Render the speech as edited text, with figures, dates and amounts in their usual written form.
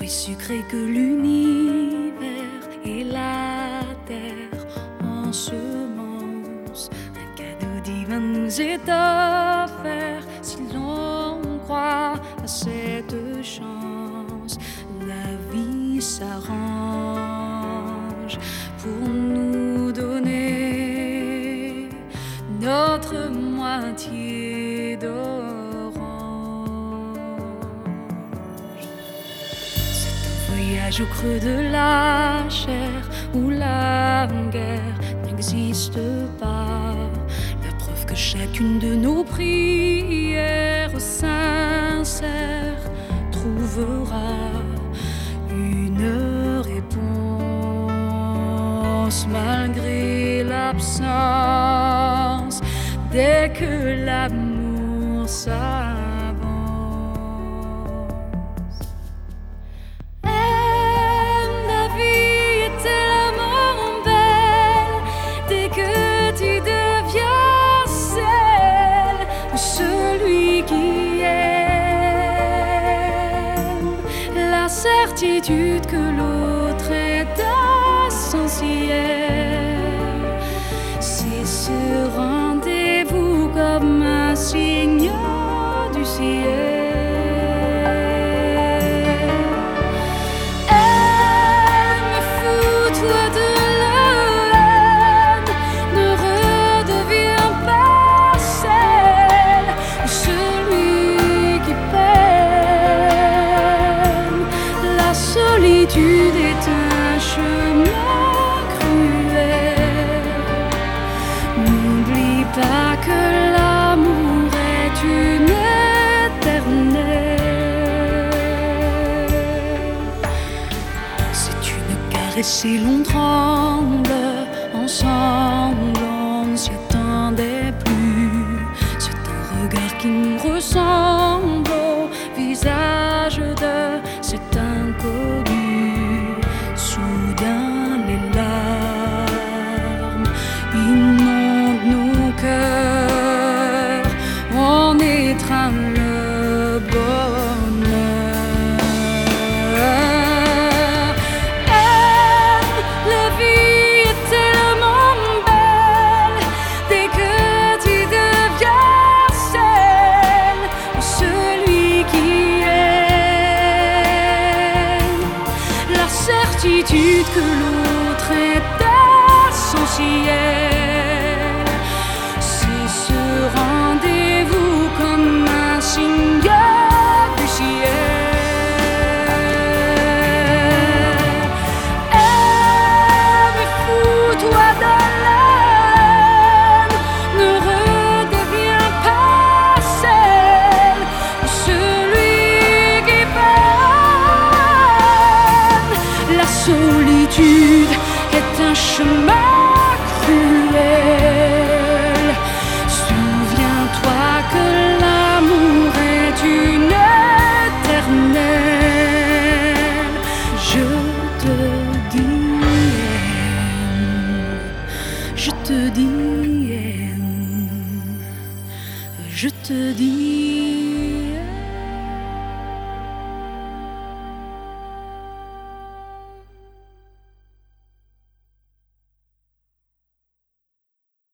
fruits sucrés que l'univers et la terre ensemencent. Un cadeau divin nous est offert si l'on croit à cette chance. La vie s'arrange pour nous donner notre moitié d'orange. C'est un voyage au creux de la chair où la guerre n'existe pas. La preuve que chacune de nos prières sincères trouvera une réponse malgré l'absence. Dès que l'amour s'avance, la vie est tellement belle. Dès que tu deviens celle ou celui qui aime, la certitude que l'autre est essentiel, c'est ce rendez-vous comme un signe du ciel. Aime, fous-toi de la haine, ne redeviens pas celle ou celui qui peine. La solitude est un chemin cruel. N'oublie pas que l'amour est une éternelle. C'est une caresse et l'on tremble ensemble, on ne s'y attendait plus. C'est un regard qui nous ressemble au visage de cet inconnu. Soudain les larmes inondent nos cœurs, on étreint le bonheur. La vie est tellement belle. Dès que tu deviens celle ou celui qui aime, la certitude que l'autre est essentiel, c'est ce rendez-vous comme un signe du ciel. Aime et fous-toi de la haine, ne redeviens pas celle ou celui qui peine. La solitude est un chemin cruel. Souviens-toi que l'amour est une éternelle. Je te dis aime, je te dis aime, je te dis